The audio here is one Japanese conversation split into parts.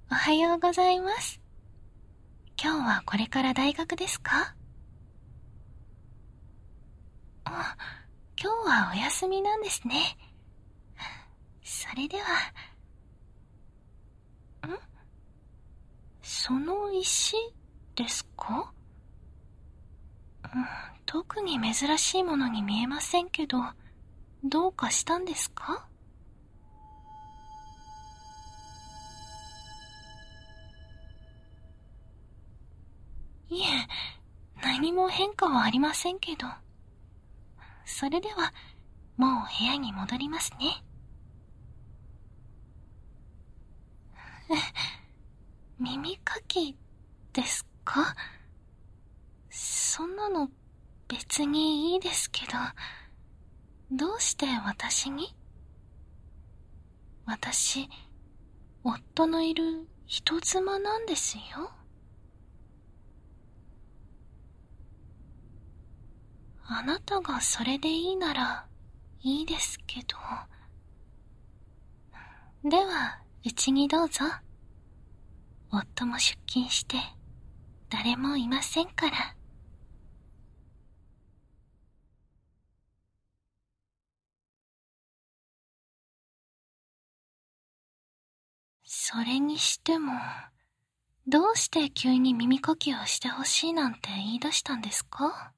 おはようございます。今日はこれから大学ですか？あ、今日はお休みなんですね。それでは、その石ですか？特に珍しいものに見えませんけど、どうかしたんですか？いえ、何も変化はありませんけど。それでは、もう部屋に戻りますね。耳かきですか？そんなの別にいいですけど、どうして私に？私、夫のいる人妻なんですよ。あなたがそれでいいならいいですけど。では、うちにどうぞ。夫も出勤して誰もいませんから。それにしても、どうして急に耳かきをしてほしいなんて言い出したんですか？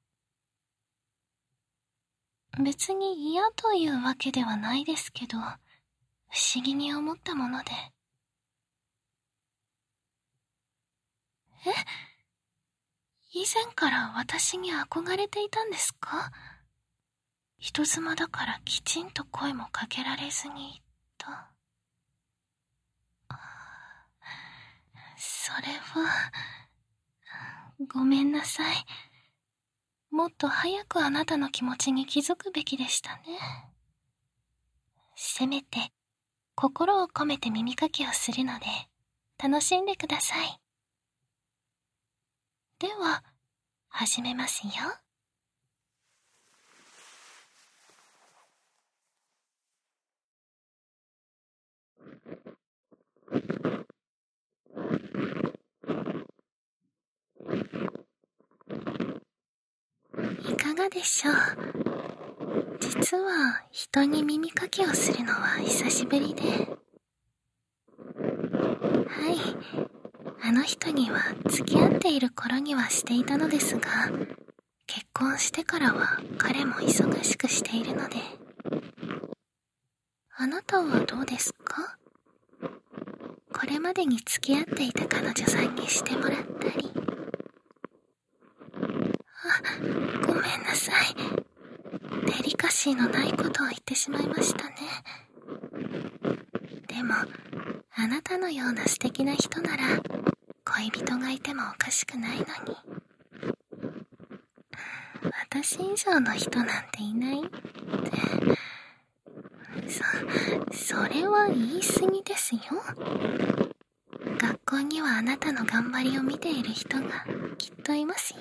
別に嫌というわけではないですけど、不思議に思ったもので。以前から私に憧れていたんですか？人妻だからきちんと声もかけられずにいた。それは、ごめんなさい。もっと早くあなたの気持ちに気づくべきでしたね。せめて、心を込めて耳かきをするので、楽しんでください。では、始めますよ。いかがでしょう？実は人に耳かきをするのは久しぶりで。はい。あの人には付き合っている頃にはしていたのですが、結婚してからは彼も忙しくしているので。あなたはどうですか？これまでに付き合っていた彼女さんにしてもらったり。ごめんなさい。デリカシーのないことを言ってしまいましたね。でも、あなたのような素敵な人なら恋人がいてもおかしくないのに。私以上の人なんていないって。それは言い過ぎですよ。学校にはあなたの頑張りを見ている人がきっといますよ。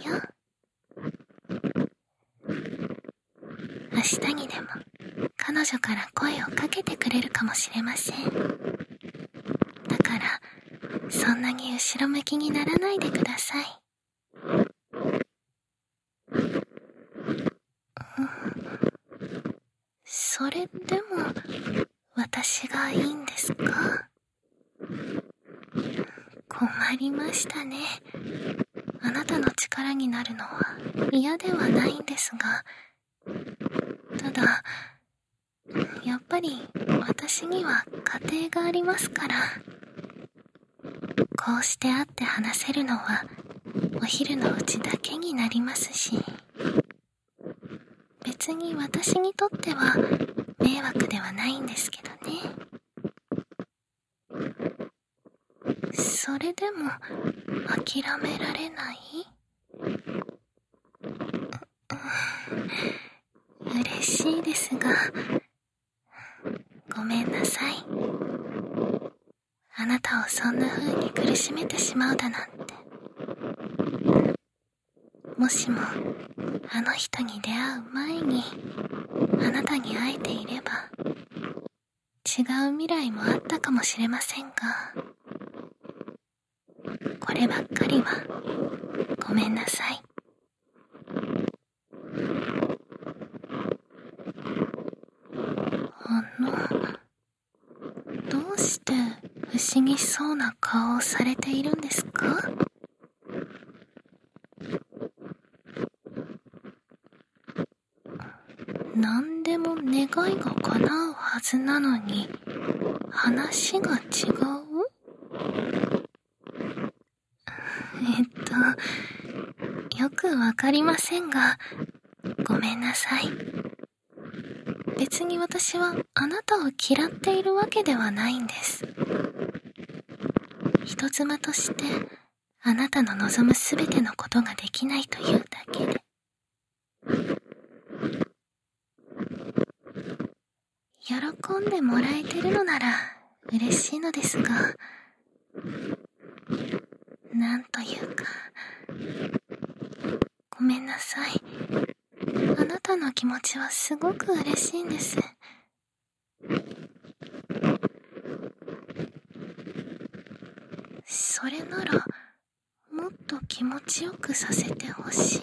明日にでも彼女から声をかけてくれるかもしれません。だからそんなに後ろ向きにならないでください。それでも私がいいんですか？困りましたね。あなたの力になるのは嫌ではないんですが、ただやっぱり私には家庭がありますから。こうして会って話せるのはお昼のうちだけになりますし、別に私にとっては迷惑ではないんですけどね。それでも諦められない？嬉しいですが、ごめんなさい。あなたをそんな風に苦しめてしまうだなんて。もしもあの人に出会う前にあなたに会えていれば、違う未来もあったかもしれませんが、 ればっかりはごめんなさい。どうして不思議そうな顔をされているんですか？何でも願いが叶うはずなのに話が違う？よくわかりませんが、ごめんなさい。別に私はあなたを嫌っているわけではないんです。人妻としてあなたの望むすべてのことができないというだけで。喜んでもらえてるのなら嬉しいのですが、なんというか、ごめんなさい。あなたの気持ちはすごく嬉しいんです。それなら、もっと気持ちよくさせてほしい？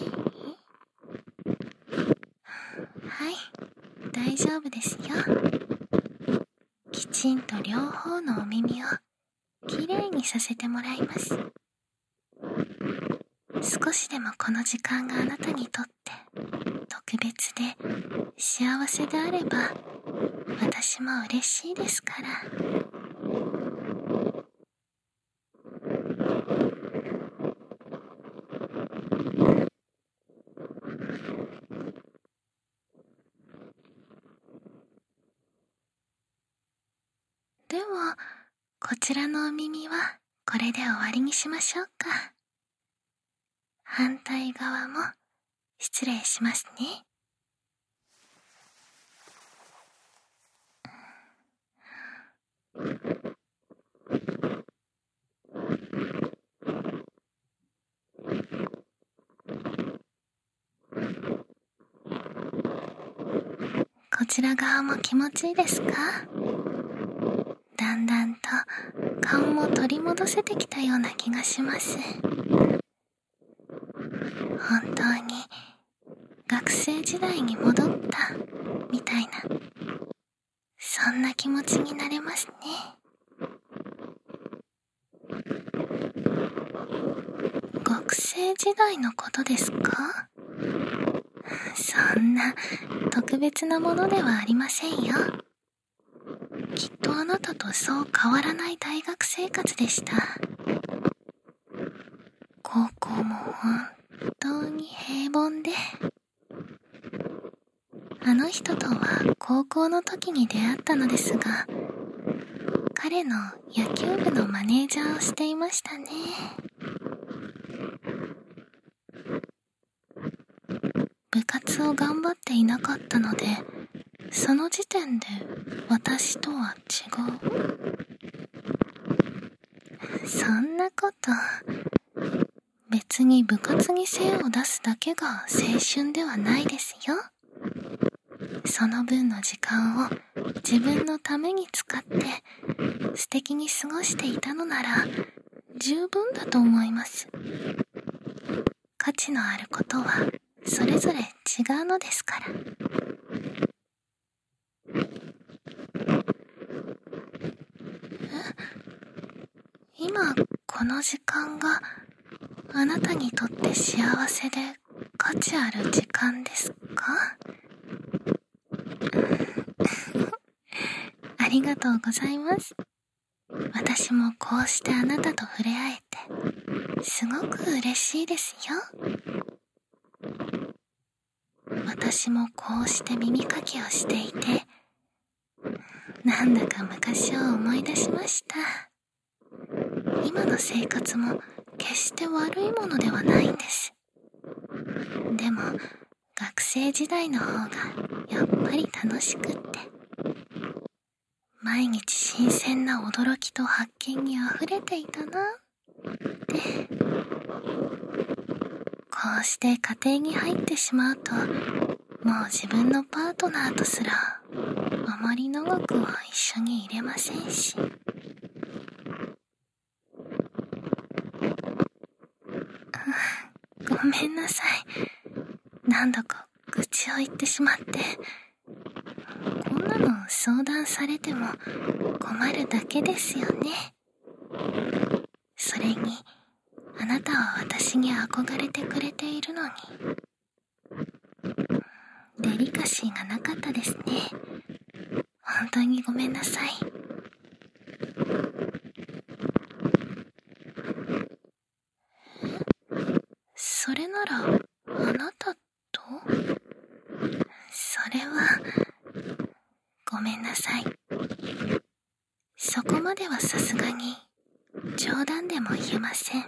はい、大丈夫ですよ。きちんと両方のお耳をきれいにさせてもらいます。少しでもこの時間があなたにとって特別で幸せであれば、私も嬉しいですから。では、こちらのお耳はこれで終わりにしましょうか。反対側も失礼しますね。こちら側も気持ちいいですか？だんだんと顔も取り戻せてきたような気がします。本当に学生時代に戻ったみたいな、そんな気持ちになれますね。学生時代のことですか？そんな特別なものではありませんよ。きっとあなたとそう変わらない大学生活でした。高校も本当に平凡で、あの人とは高校の時に出会ったのですが、彼の野球部のマネージャーをしていましたね。部活を頑張っていなかったので、その時点で私とは違う。そんなこと、別に部活に精を出すだけが青春ではないですよ。その分の時間を自分のために使って素敵に過ごしていたのなら十分だと思います。価値のあることはそれぞれ違うのですから。今この時間があなたにとって幸せで価値ある時間ですか？ありがとうございます。私もこうしてあなたと触れ合えてすごく嬉しいですよ。私もこうして耳かきをしていて、なんだか昔を思い出しました。今の生活も決して悪いものではないんです。でも学生時代の方がやっぱり楽しくって、毎日新鮮な驚きと発見にあふれていたなって。こうして家庭に入ってしまうと、もう自分のパートナーとすらあまり長くは一緒にいれませんし、 めんなさい。何度か愚痴を言ってしまって。こんなの相談されても困るだけですよね。それに、あなたは私に憧れてくれているのに。デリカシーがなかったですね。本当にごめんなさい。それなら、あなたと？それは、ごめんなさい。そこまではさすがに、冗談でも言えません。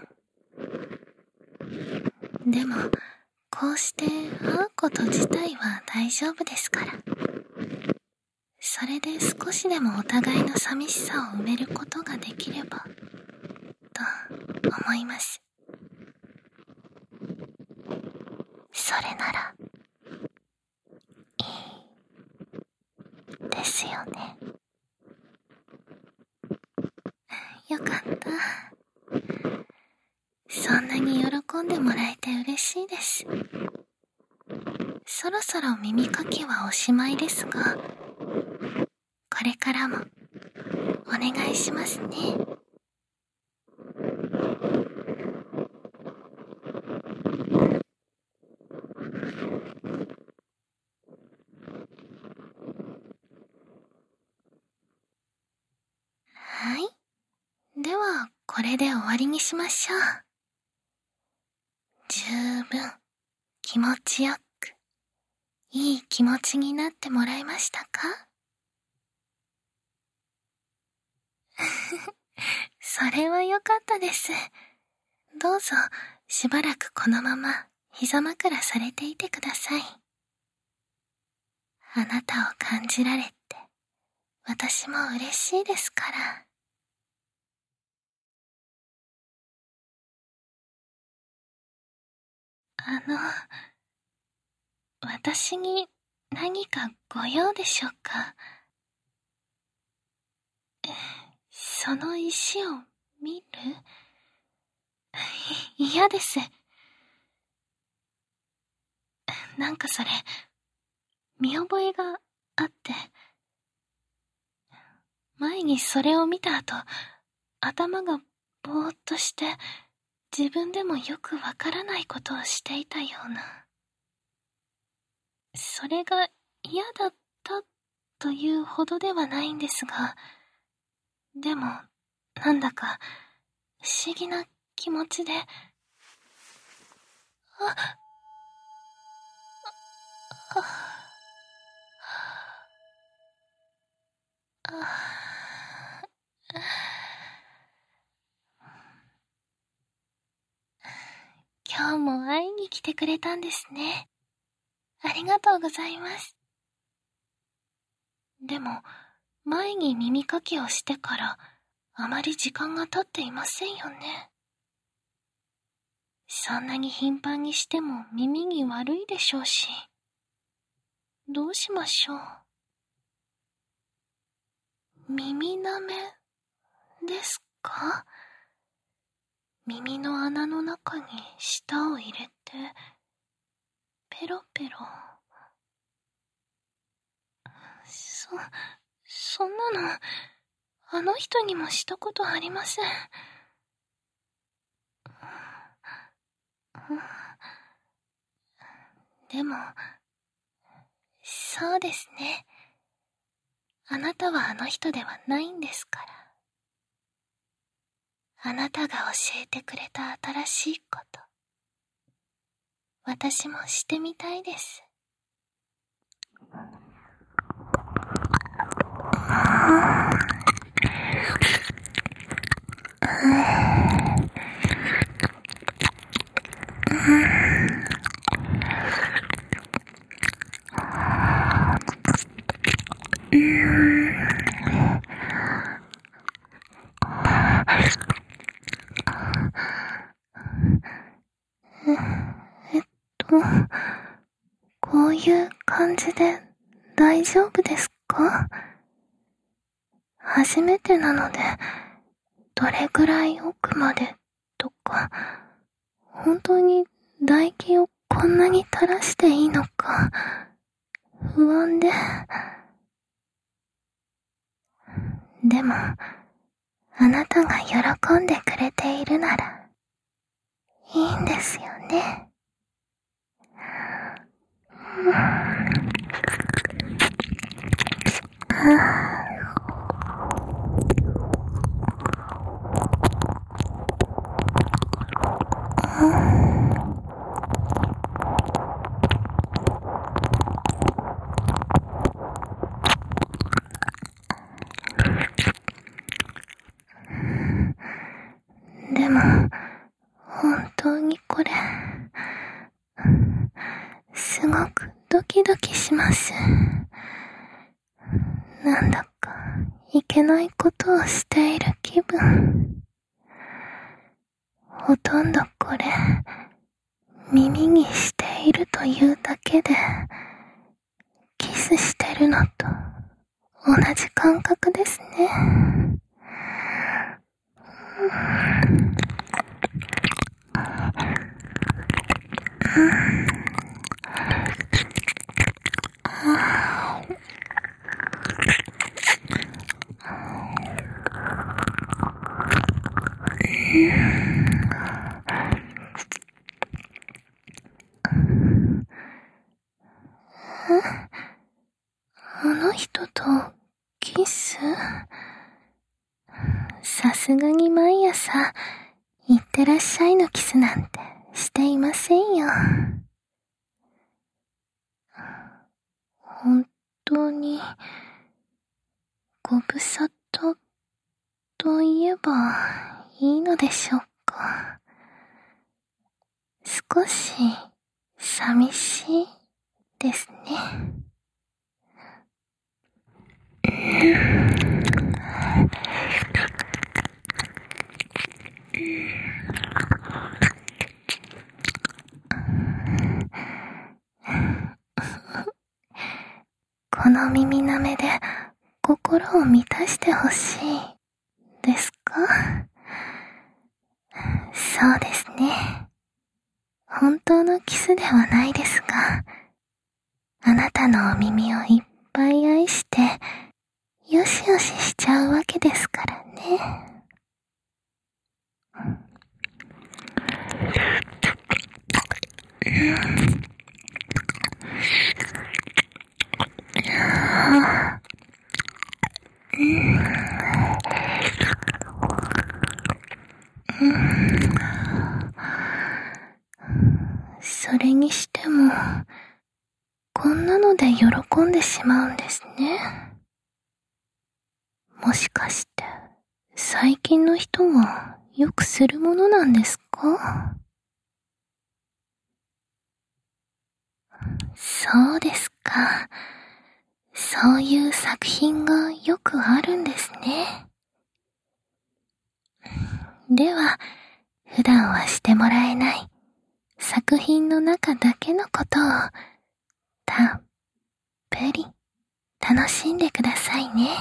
でも、こうして会うこと自体は大丈夫ですから。それで少しでもお互いの寂しさを埋めることができれば、と思います。それなら、いいですよね。よかった。そんなに喜んでもらえて嬉しいです。そろそろ耳かきはおしまいですが、これからもお願いしますね。はい。では、これで終わりにしましょう。十分、気持ちよく、いい気持ちになってもらえましたか？それは良かったです。どうぞ、しばらくこのまま膝枕されていてください。あなたを感じられて、私も嬉しいですから。私に何かご用でしょうか？その石を見る？嫌です。なんかそれ、見覚えがあって、前にそれを見た後、頭がぼーっとして、自分でもよくわからないことをしていたような。それが嫌だったというほどではないんですが、でも、なんだか不思議な気持ちで、今日も会いに来てくれたんですね。ありがとうございます。でも、前に耳かきをしてから、あまり時間が経っていませんよね。そんなに頻繁にしても耳に悪いでしょうし。どうしましょう。耳舐めですか？耳の穴の中に舌を入れて、ペロペロ。そんなの、あの人にもしたことありません。でも、そうですね。あなたはあの人ではないんですから。あなたが教えてくれた新しいこと、私もしてみたいです。こういう感じで大丈夫ですか？初めてなので、どれぐらい奥までとか、本当に唾液をこんなに垂らしていいのか不安で。でも、あなたが喜んでくれているなら、いいんですよね。でも、本当にこれ、すごくドキドキします。なんだかいけないことをしている気分。ほとんどこれ、耳にしているというだけで、キスしてるのと同じ感覚ですね。あの人とキス？さすがに毎朝、いってらっしゃいのキスなんてしていませんよ。本当に、ご無沙汰と言えばいいのでしょうか。少し寂しいですね。この耳なめで心を満たしてほしいですか？そうですね。本当のキスではないですが、あなたのお耳をいっぱい愛して、よしよししちゃうわけですからね。それにしても、こんなので喜んでしまうんですね。もしかして、最近の人はよくするものなんですか？そうですか。そういう作品がよくあるんですね。では、普段はしてもらえない作品の中だけのことをたっぷり楽しんでくださいね。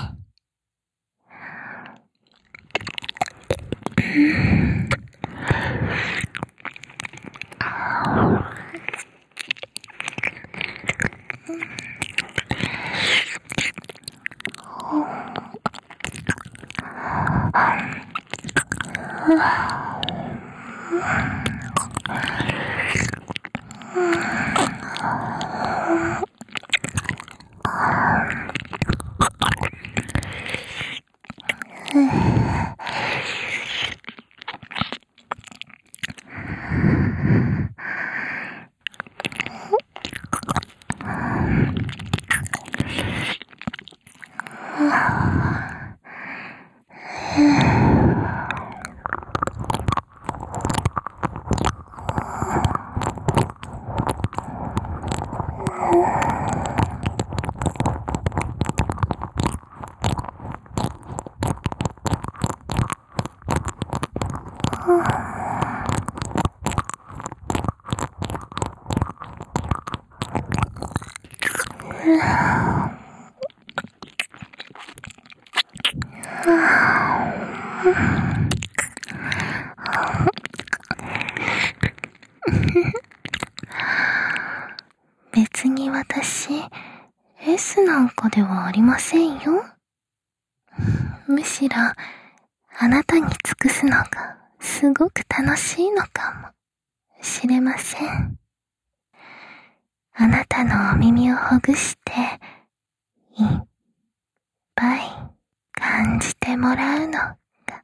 S なんかではありませんよ。むしろ、あなたに尽くすのがすごく楽しいのかもしれません。あなたのお耳をほぐして、いっぱい感じてもらうのが。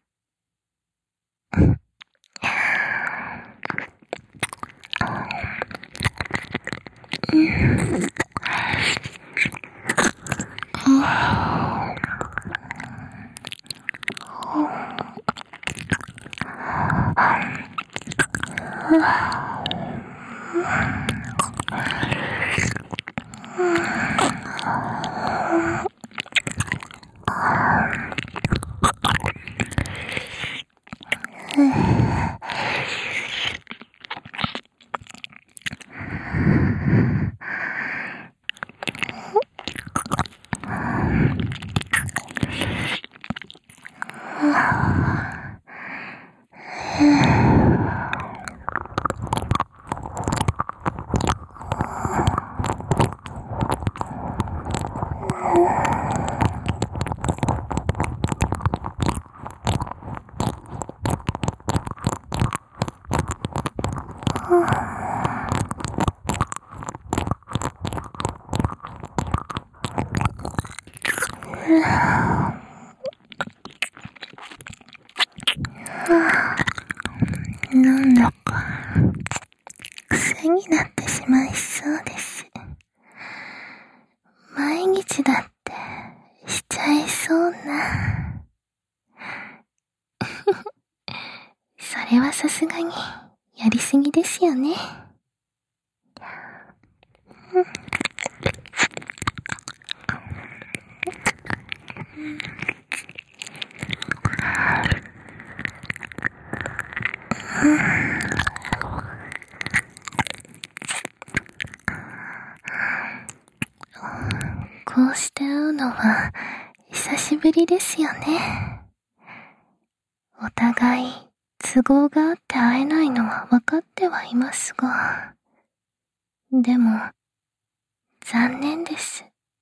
なんだか癖になってしまいそうです。毎日だってしちゃいそうな。それはさすがにやりすぎですよね。こうして会うのは久しぶりですよね。お互い都合があって会えないのは分かってはいますが、でも残念です。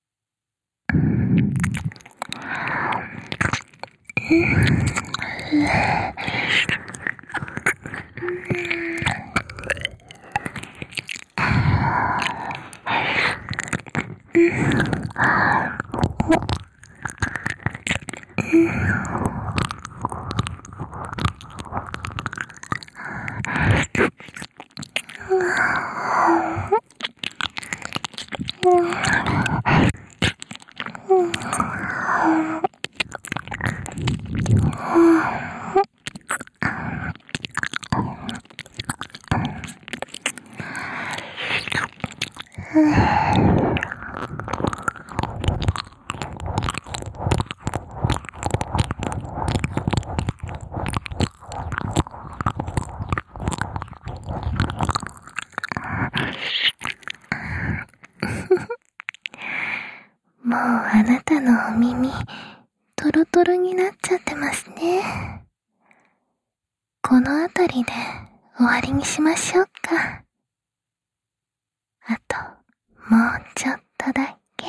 もうあなたのお耳トロトロになっちゃってますね。このあたりで終わりにしましょうか。あともうちょっとだけ。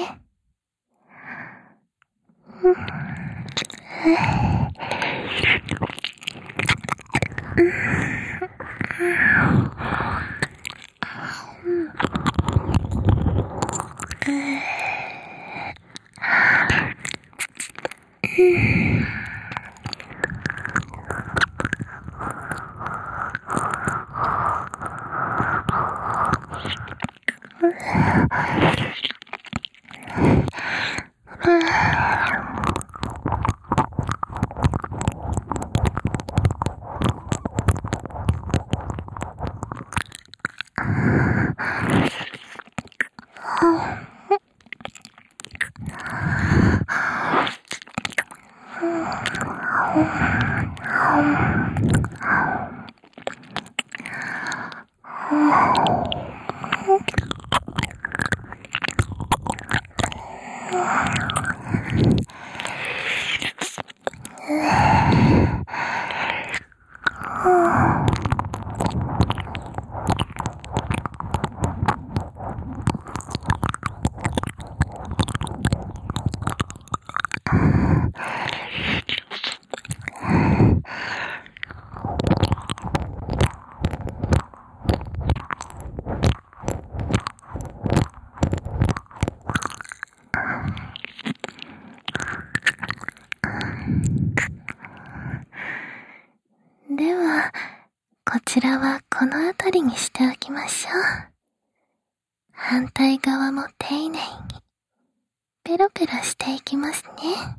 ちらはこの辺りにしておきましょう。反対側も丁寧にペロペロしていきますね。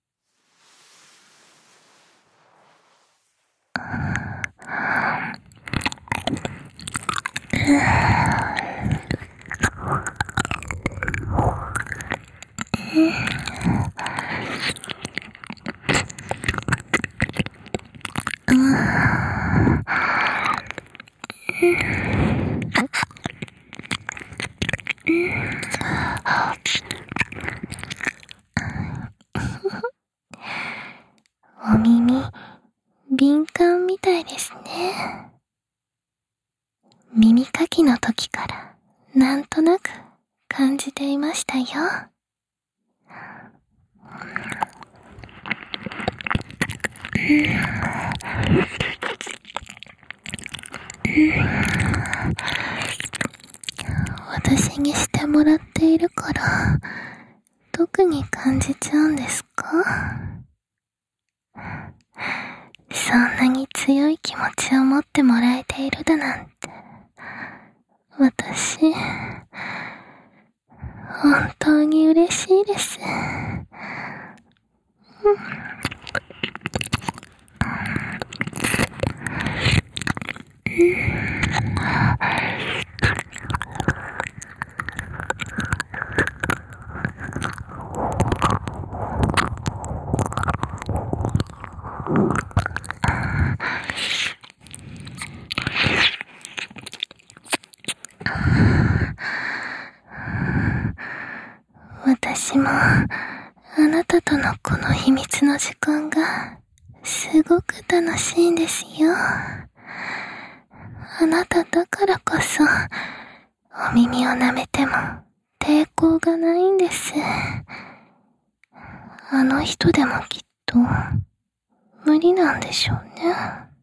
お耳、敏感みたいですね。耳かきの時からなんとなく感じていましたよ。私にしてもらっているから特に感じちゃうんですか？そんなに強い気持ちを持ってもらえているだなんて、私、本当に嬉しいです。私もあなたとのこの秘密の時間がすごく楽しいんですよ。あなただからこそお耳を舐めても抵抗がないんです。あの人でもきっと無理なんでしょうね。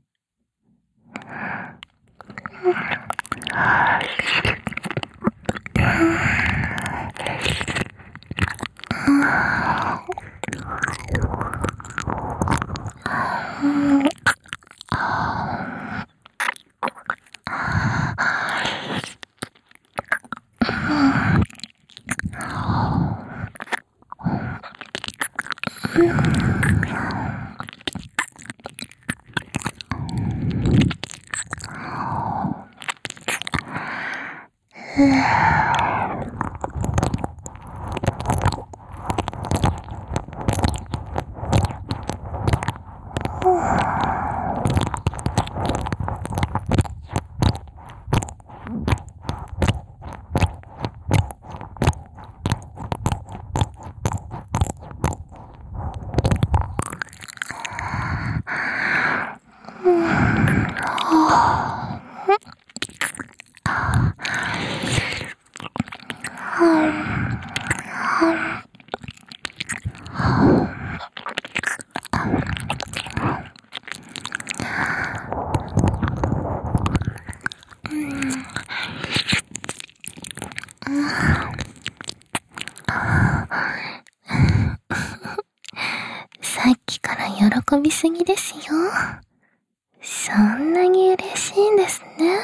さっきから喜びすぎですよ。そんなに嬉しいんですね。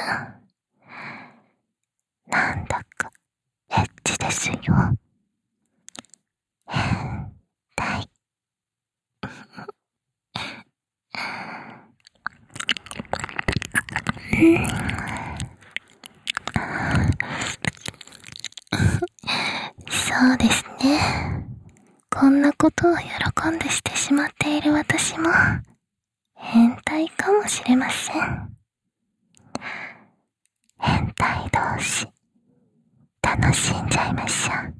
なんだかエッチですよ。変態。そうですね。こんなことを喜んでしてしまっている私も変態かもしれません。変態同士楽しんじゃいましょう。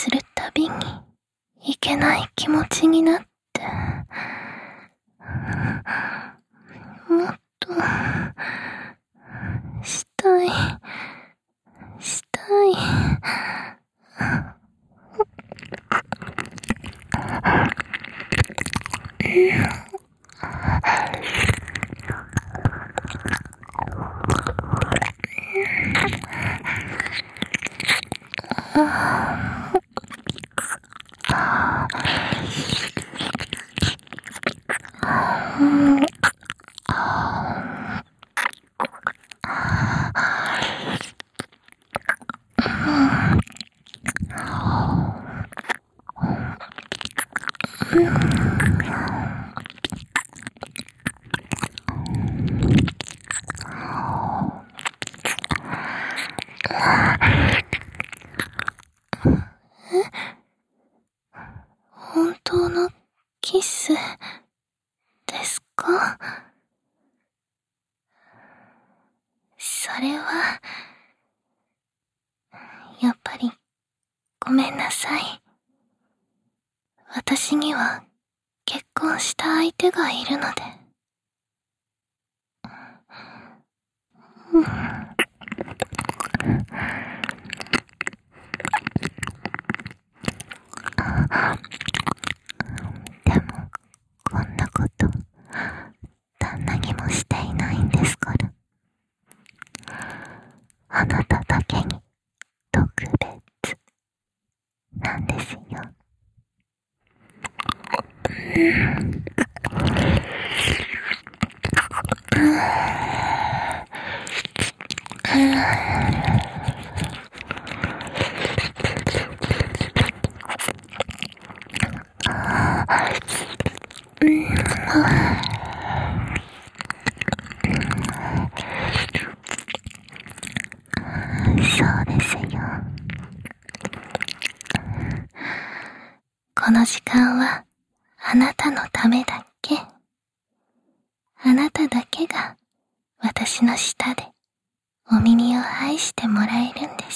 するたびにいけない気持ちになって、もっとしたい、したい。本当のキスですか？それは、やっぱりごめんなさい。私には結婚した相手がいるので。でも、こんなこと、旦那にもしていないんですから。あなただけに特別なんですよ。そうですよ。この時間はあなたのためだけ。あなただけが私の舌でお耳を愛してもらえるんです。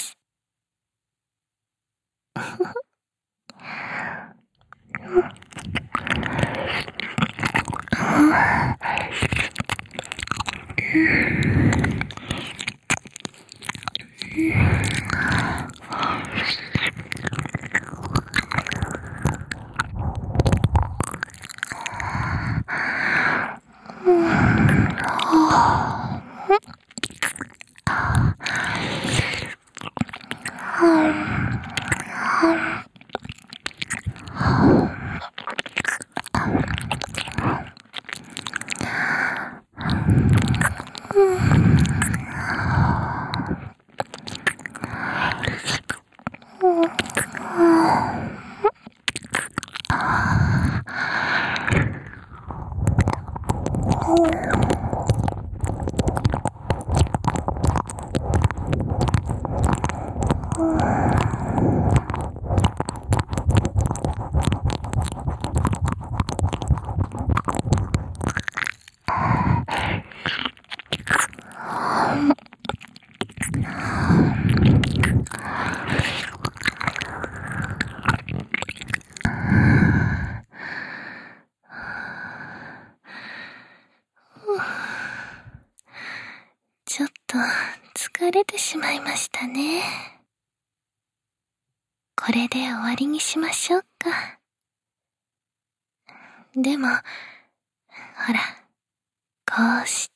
ちょっと疲れてしまいましたね。これで終わりにしましょうか。でも、ほら、こうして、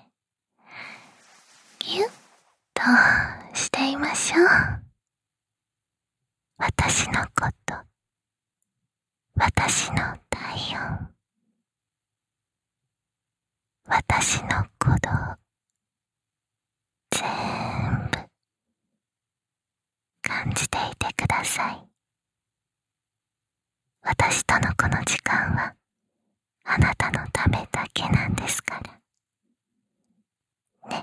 ぎゅっとしていましょう。私のこと、私の体温、私の鼓動、全部感じていてください。私とのこの時間はあなたのためだけなんですから。ね。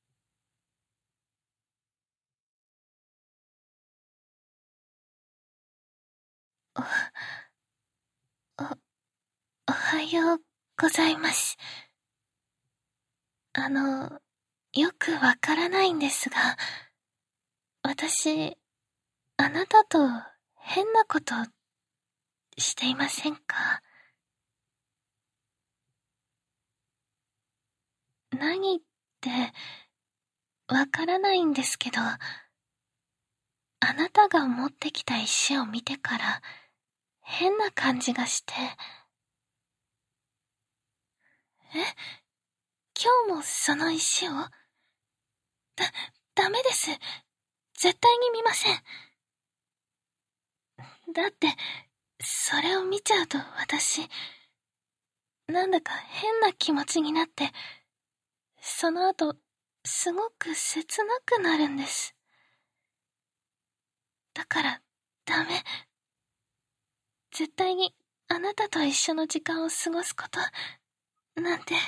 おはようございます。よくわからないんですが、私、あなたと変なことしていませんか？何ってわからないんですけど、あなたが持ってきた石を見てから変な感じがして。今日もその石を？ダメです。絶対に見ません。だって、それを見ちゃうと私、なんだか変な気持ちになって、その後、すごく切なくなるんです。だから、ダメ。絶対にあなたと一緒の時間を過ごすこと、なんて。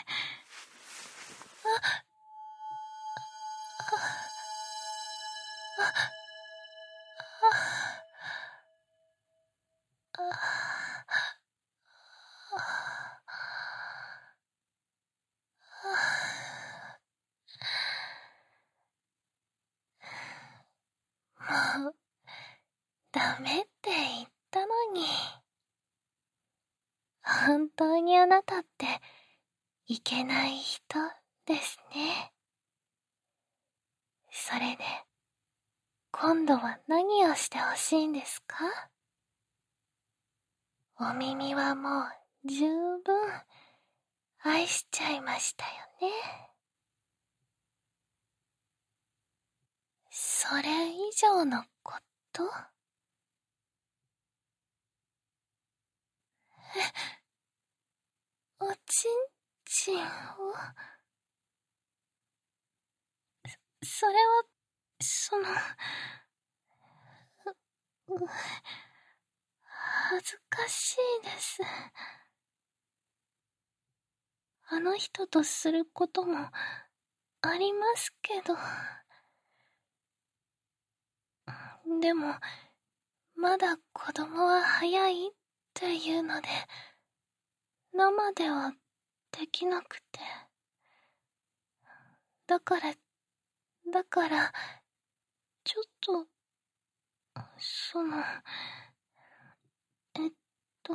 もう、ダメって言ったのに。本当にあなたっていけない人ですね。それで、今度は何をしてほしいんですか？お耳はもう十分愛しちゃいましたよね。それ以上のこと？おちんちんを？それは、恥ずかしいです。あの人とすることもありますけど。でも、まだ子供は早いっていうので、生ではできなくて。だから、ちょっと、えっと、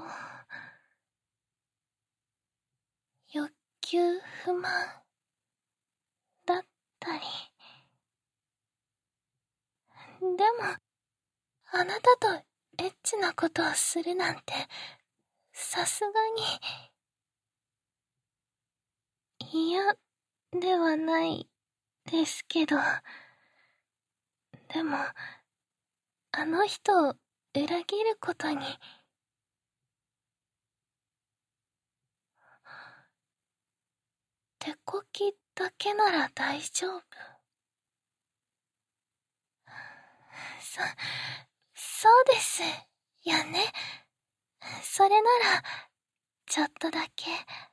欲求不満だったり。でも、あなたとエッチなことをするなんて、さすがに、嫌ではないですけど、でも、あの人を裏切ることに、手こきだけなら大丈夫。そうですよね。それなら、ちょっとだけ、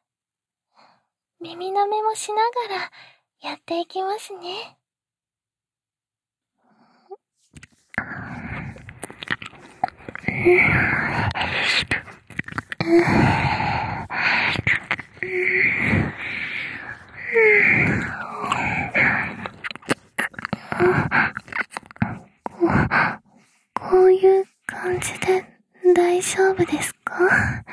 耳舐めもしながらやっていきますね。こういう感じで大丈夫ですか？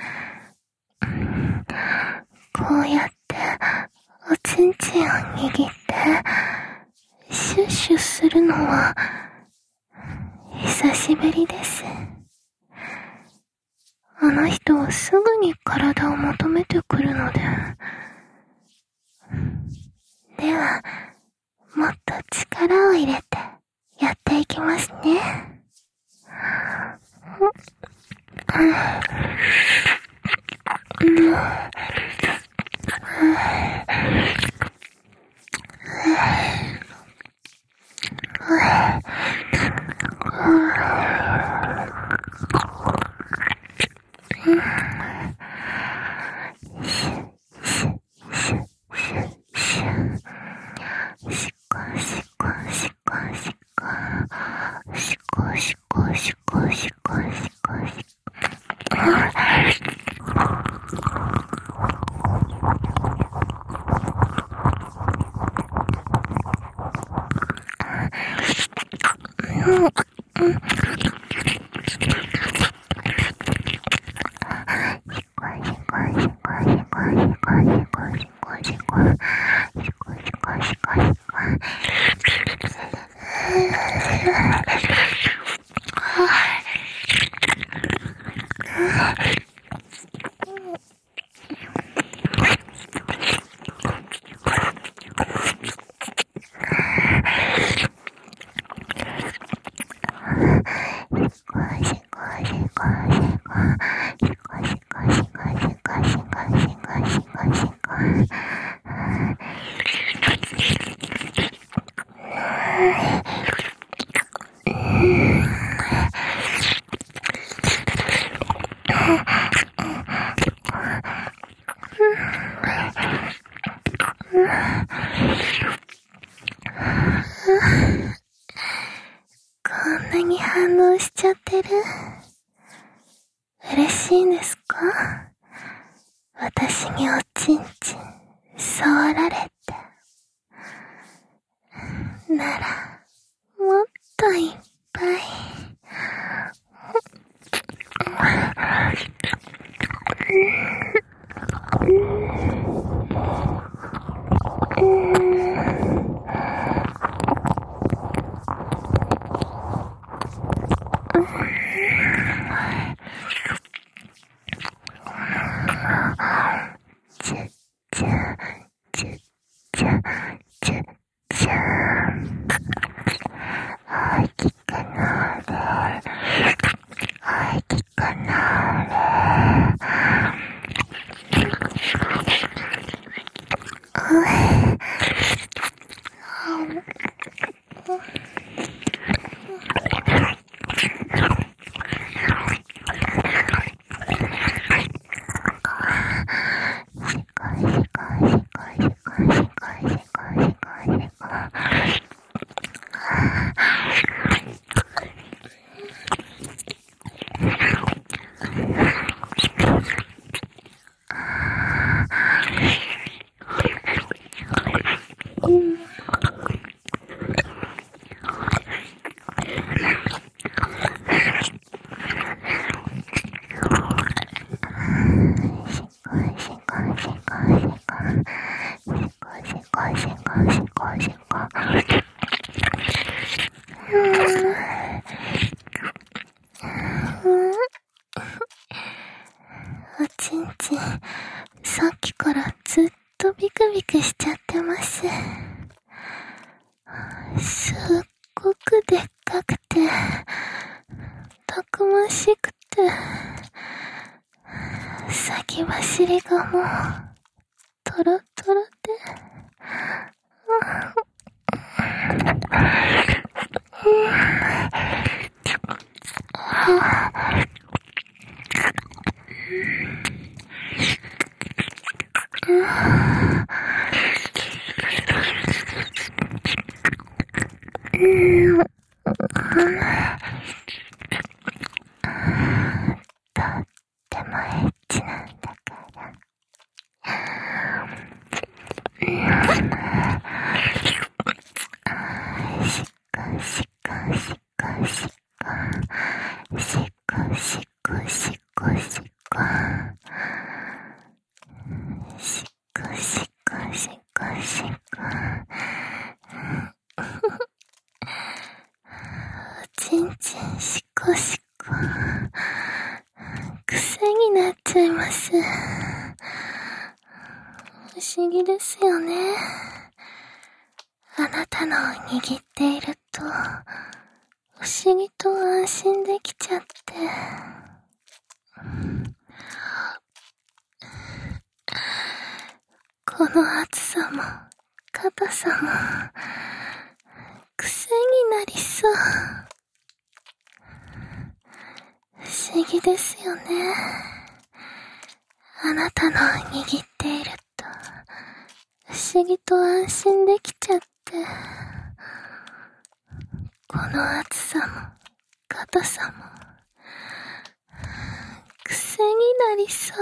こうやっておちんちんを握ってシュッシュするのは久しぶりです。あの人はすぐに体を求めてくるので。では、もっと力を入れてやっていきますね。 こんなに反応しちゃってる？嬉しいんですか？私におちんちん触られて。なら、もっといっぱい。おちんちん、さっきからずっとビクビクしちゃってます。すっごくでっかくて、たくましくて、先走りがもう、トロトロで、とってもエッチなんだから。しこしこしこしこしこしこしこしこしこしこしこしこおちんちんしこしこ癖になっちゃいます。不思議ですよね。あなたのを握っていると不思議と安心できちゃって、この厚さも硬さも癖になりそう。不思議ですよね。あなたのを握っていると不思議と安心できちゃって、この厚さも硬さも癖になりそう。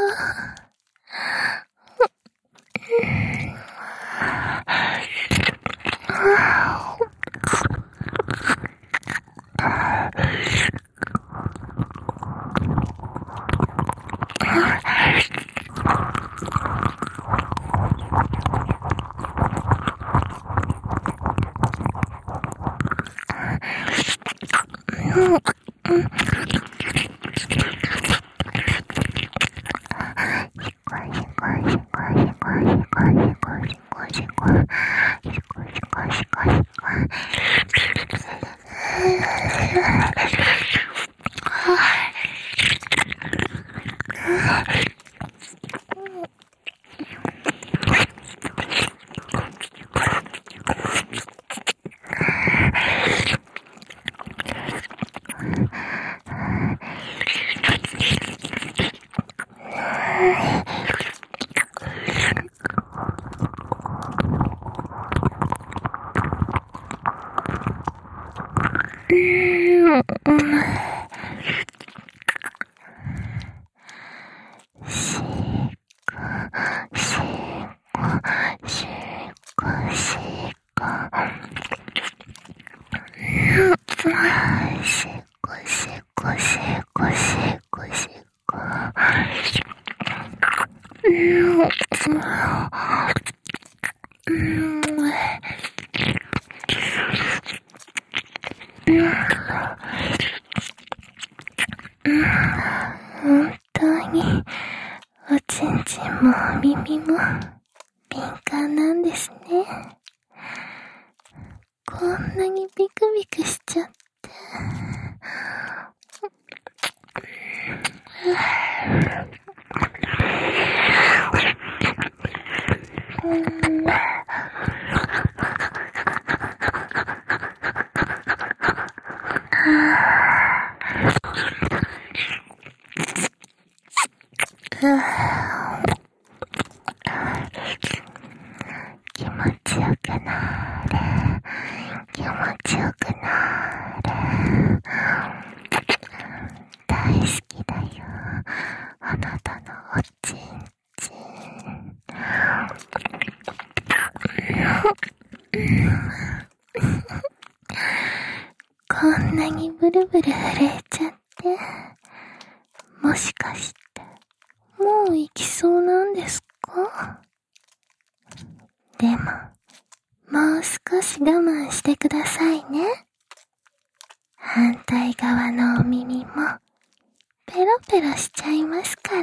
しこしこし本当におちんちんもお耳も敏感なんですね。こんなにビクビクしちゃって。気持ちよくなれ、気持ちよくなれ。大好きだよ、あなたのおちんちん。こんなにブルブル震えちゃって、もしかしてもう行きそうなんですか？でも、もう少し我慢してくださいね。反対側のお耳もペロペロしちゃいますから。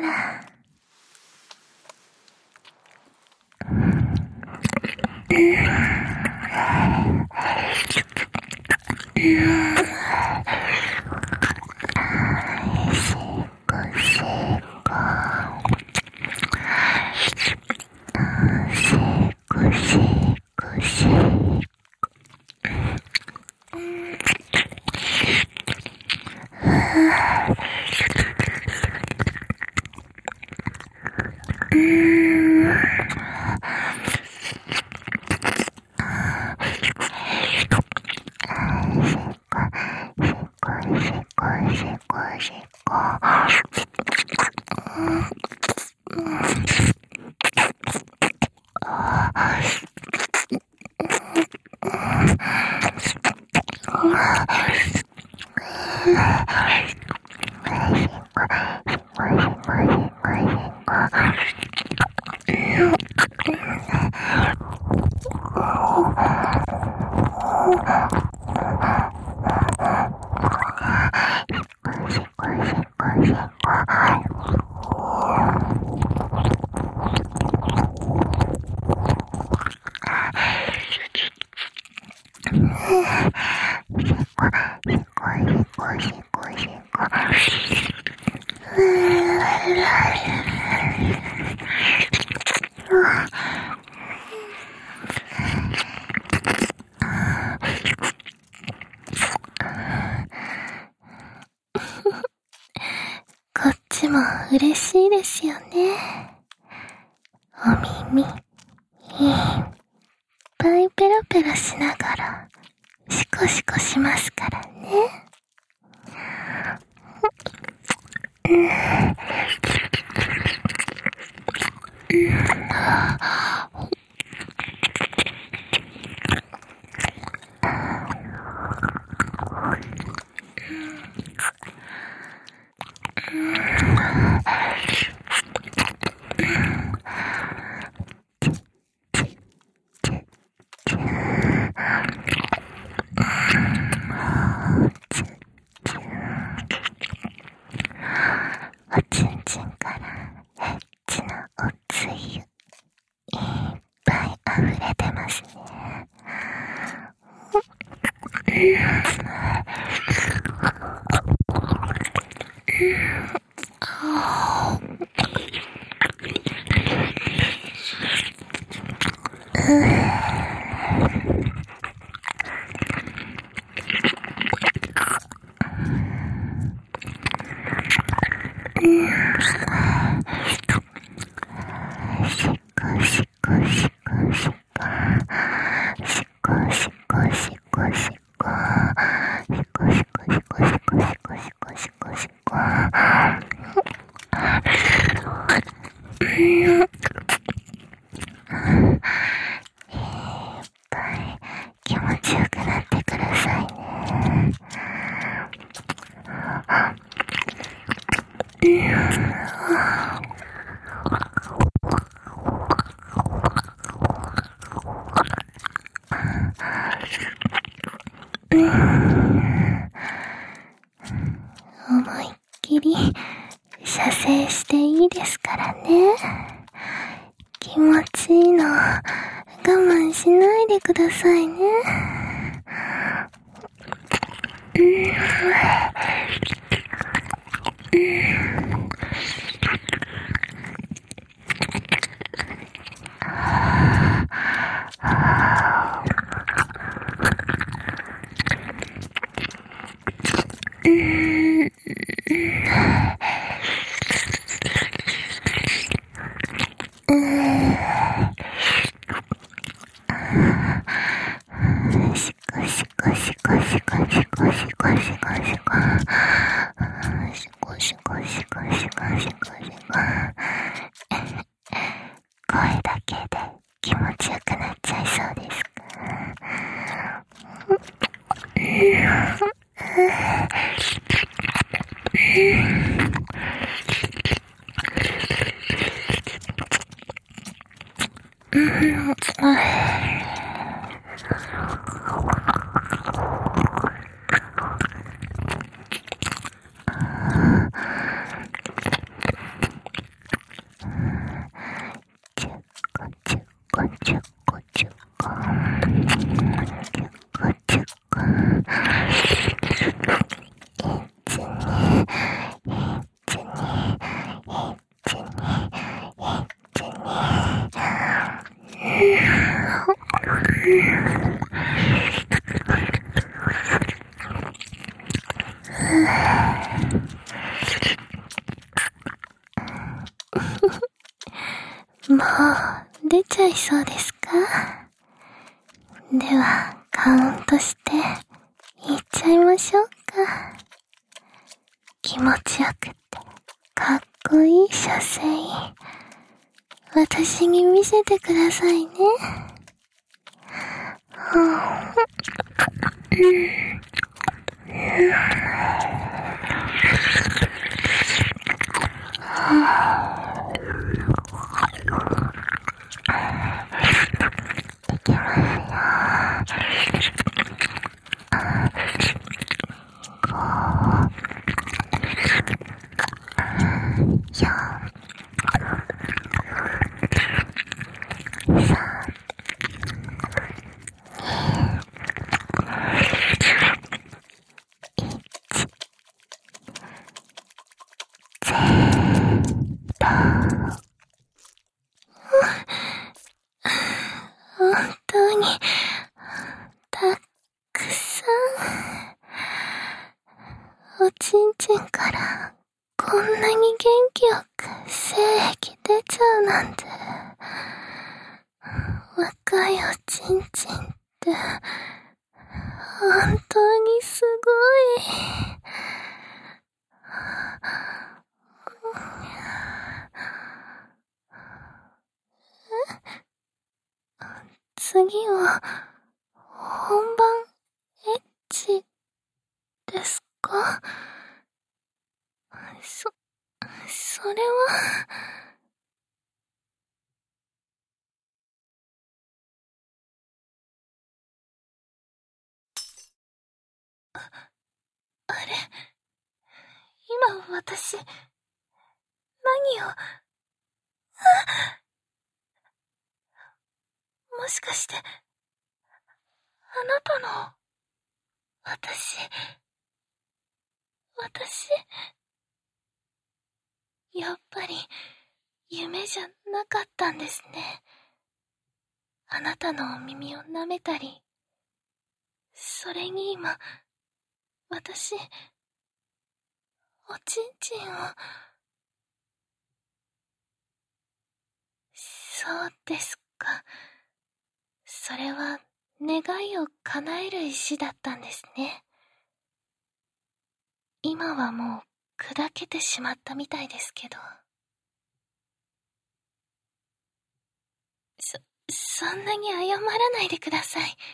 こっちも嬉しいですよね。お耳いっぱいペロペロしながらシコシコしますからね。おちんちんからエッチなおつゆいっぱい溢れてますね。 気持ちよくなってくださいね。思いっきり射精していいですからね。気持ちいいの我慢しないでくださいね。声だけで気持ちよくなっちゃいそうですか？もう出ちゃいそうですか？ではカウントしていっちゃいましょうか。気持ちよくてかっこいい射精、私に見せてくださいね。できますよ。本当にたくさんおちんちんからこんなに元気よく精液出ちゃうなんて。若いおちんちんって本当にすごい。次は本番エッチですか？それは。あれ、今私、何を、もしかして、あなたの、私、やっぱり、夢じゃなかったんですね。あなたのお耳を舐めたり、それに今、私、おちんちんをそうですか。それは願いを叶える石だったんですね。今はもう砕けてしまったみたいですけど。そんなに謝らないでください。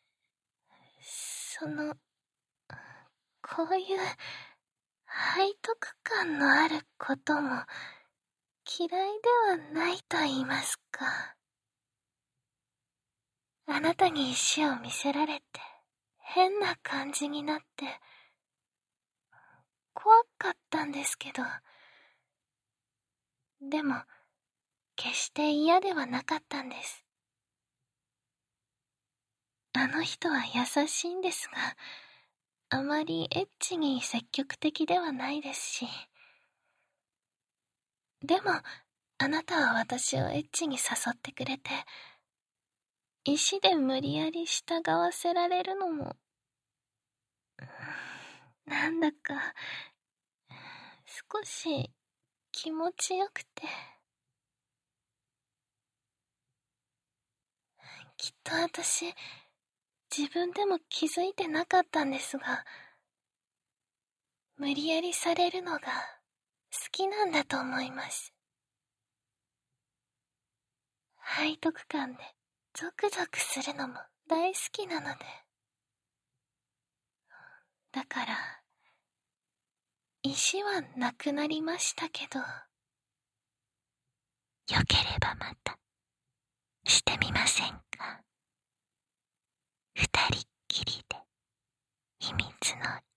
こういう背徳感のあることも嫌いではないと言いますか。あなたに石を見せられて変な感じになって怖かったんですけど、でも決して嫌ではなかったんです。あの人は優しいんですが、あまりエッチに積極的ではないですし。でもあなたは私をエッチに誘ってくれて、石で無理やり従わせられるのも、なんだか少し気持ちよくて。きっと私、自分でも気づいてなかったんですが、無理やりされるのが好きなんだと思います。背徳感でゾクゾクするのも大好きなので。だから石はなくなりましたけど、よければまたしてみませんか？二人っきりで秘密の